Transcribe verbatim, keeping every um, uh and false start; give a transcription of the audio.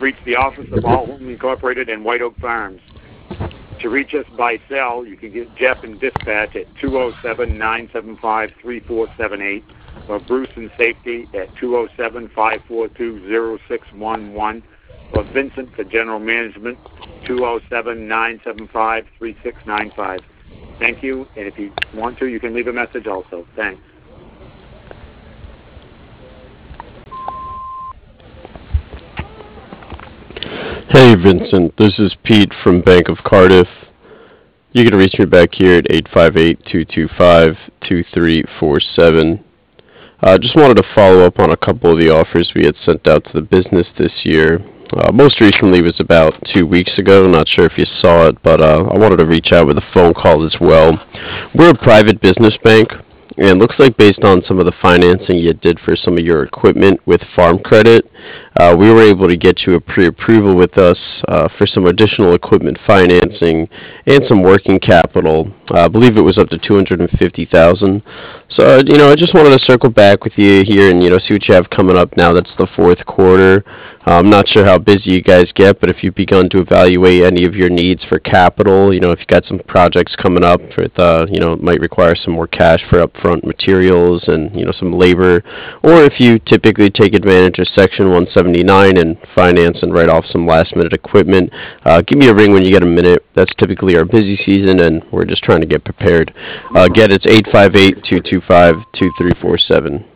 reached the office of All Home Incorporated and White Oak Farms. To reach us by cell, you can get Jeff in dispatch at two oh seven, nine seven five, three four seven eight or Bruce in safety at two oh seven, five four two, oh six one one or Vincent for general management, two oh seven, nine seven five, three six nine five. Thank you, and if you want to, you can leave a message also. Thanks. Hey Vincent, this is Pete from Bank of Cardiff. You can reach me back here at eight five eight, two two five, two three four seven. I uh, just wanted to follow up on a couple of the offers we had sent out to the business this year. Uh, most recently was about two weeks ago. Not sure if you saw it, but uh, I wanted to reach out with a phone call as well. We're a private business bank, and looks like based on some of the financing you did for some of your equipment with Farm Credit, uh, we were able to get you a pre-approval with us uh, for some additional equipment financing and some working capital. Uh, I believe it was up to two hundred fifty thousand dollars. So, uh, you know, I just wanted to circle back with you here and, you know, see what you have coming up now. That's the fourth quarter. Uh, I'm not sure how busy you guys get, but if you've begun to evaluate any of your needs for capital, you know, if you've got some projects coming up with, uh, you know, might require some more cash for upfront materials and, you know, some labor, or if you typically take advantage of Section one seventy-nine and finance and write off some last minute equipment, uh, give me a ring when you get a minute. That's typically our busy season, and we're just trying to get prepared. Uh, again, it's eight five eight, two two five, two three four seven.